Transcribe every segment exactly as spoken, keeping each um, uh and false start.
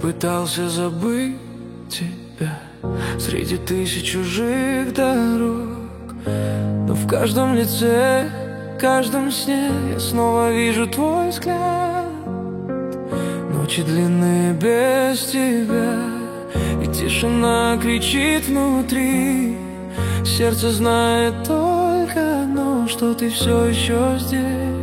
пытался забыть тебя среди тысяч чужих дорог, но в каждом лице, каждом сне я снова вижу твой взгляд. Ночи длинные без тебя, и тишина кричит внутри. Сердце знает только одно, что ты все еще здесь.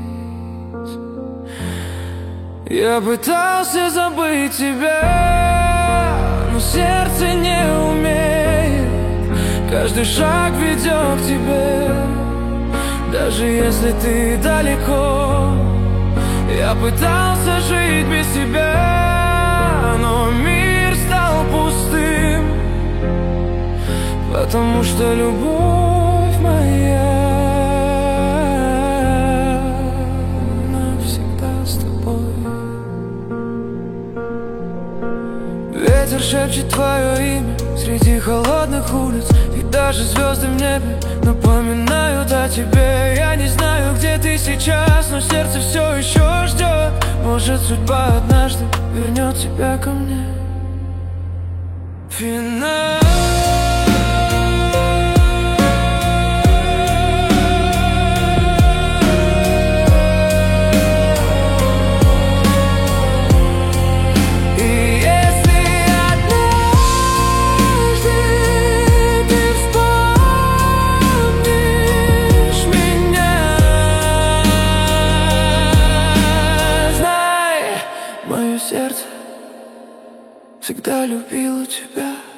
Я пытался забыть тебя, но сердце не умеет. Каждый шаг ведет к тебе, даже если ты далеко. Я пытался жить без тебя, но мир стал пустым, потому что любовь моя навсегда с тобой. Ветер шепчет твое имя среди холодных улиц, и даже звезды в небе напоминают о тебе. Я не знаю, где ты сейчас, но сердце все еще ждет. Может, судьба однажды вернет тебя ко мне. Финал. Сердце всегда любило тебя.